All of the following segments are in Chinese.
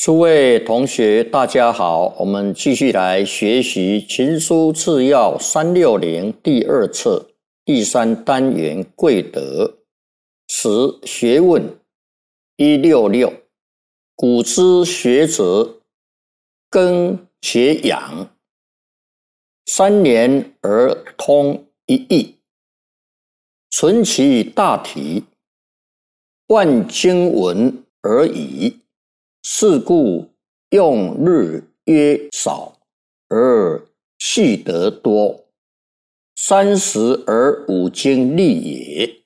诸位同学大家好，我们继续来学习群书治要360第二册第3单元贵德10学问166古之学者耕且养3年而通一义，存其大体，万经文而已。是故用日曰少，而细德多，30而5经立也。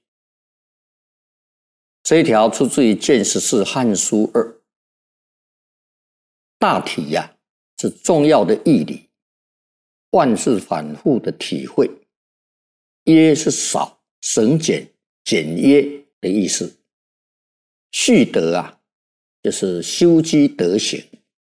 这一条出自于《见14汉书2》。大体是重要的义理，万是反复的体会，约是少，省简简约的意思。细德就是修积德行。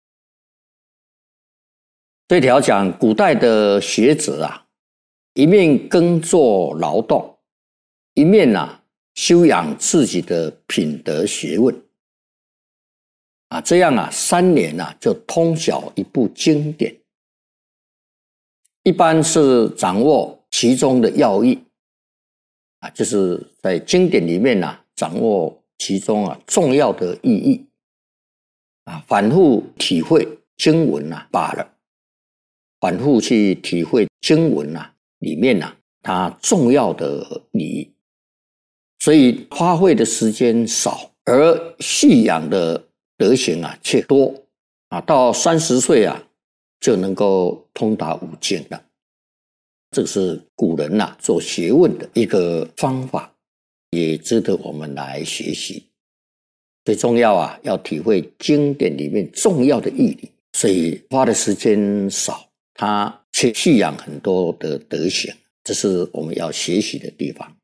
这条讲古代的学者一面耕作劳动，一面修养自己的品德学问这样3年就通晓一部经典，一般是掌握其中的要义就是在经典里面掌握其中重要的意义反复体会经文罢了，反复去体会经文里面它重要的理义，所以花费的时间少，而细养的德行却多到30岁就能够通达5经了。这是古人做学问的一个方法，也值得我们来学习。最重要要体会经典里面重要的义理，所以花的时间少，他却蓄养很多的德行，这是我们要学习的地方。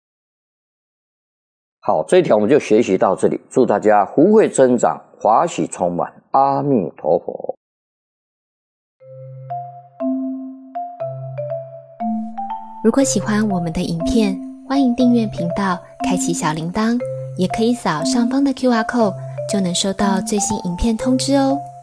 好，这一条我们就学习到这里，祝大家福慧增长，华喜充满，阿弥陀佛。 如果喜欢我们的影片，欢迎订阅频道，开启小铃铛，也可以扫上方的 QR code， 就能收到最新影片通知哦。